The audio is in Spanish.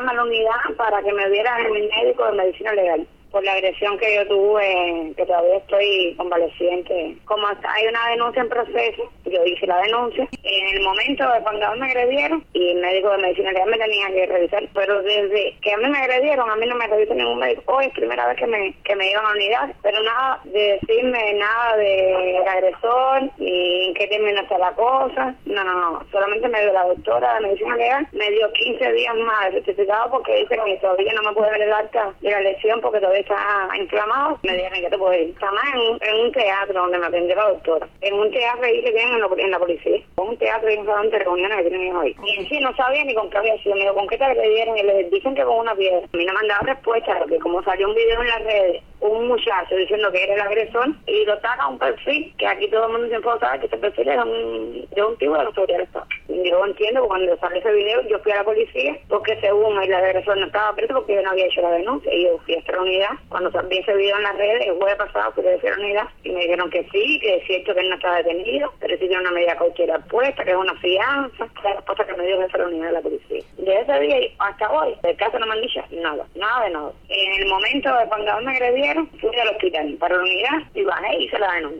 llamarme a la unidad para que me vieran mi médico de medicina legal por la agresión que yo tuve, que todavía estoy convaleciente. Como hay una denuncia en proceso, yo hice la denuncia. En el momento de cuando a mí me agredieron, y el médico de medicina legal me tenía que revisar, pero desde que a mí me agredieron, a mí no me revisó ningún médico. Hoy es primera vez que me iban a la unidad, pero nada de decirme nada del agresor, ni en qué término está la cosa. No. Solamente me dio la doctora de medicina legal, me dio 15 días más de certificado porque dice que todavía no me puede ver el alta de la lesión porque todavía está inflamado. Me dijeron que te puedo ir. Jamás en un teatro donde me atendió la doctora. En un teatro ahí que tienen en la policía. Un teatro y un salón de reuniones que tienen hoy. Y en sí no sabía ni con qué había sido. Me dijo, ¿con qué te agredieron? Y les dicen que con una piedra. A mí no me han dado respuesta porque como salió un video en las redes, un muchacho diciendo que era el agresor y lo saca un perfil, que aquí todo el mundo siempre sabe que ese perfil es de un tipo de la autoridad del Estado. Yo entiendo que cuando salió ese video yo fui a la policía porque según el agresor no estaba preso porque yo no había hecho la denuncia y yo fui a esta unidad. Cuando vi ese video en las redes, el jueves pasado fui a esta unidad y me dijeron que sí, que es cierto que él no estaba detenido, pero sí tiene una medida cautelar puesta, que es una fianza, la respuesta que me dio esa unidad de la policía. De ese día hasta hoy, del caso no me han dicho nada de nada. En el momento de cuando me agredieron, fui al hospital para la unidad y bajé y hice la denuncia.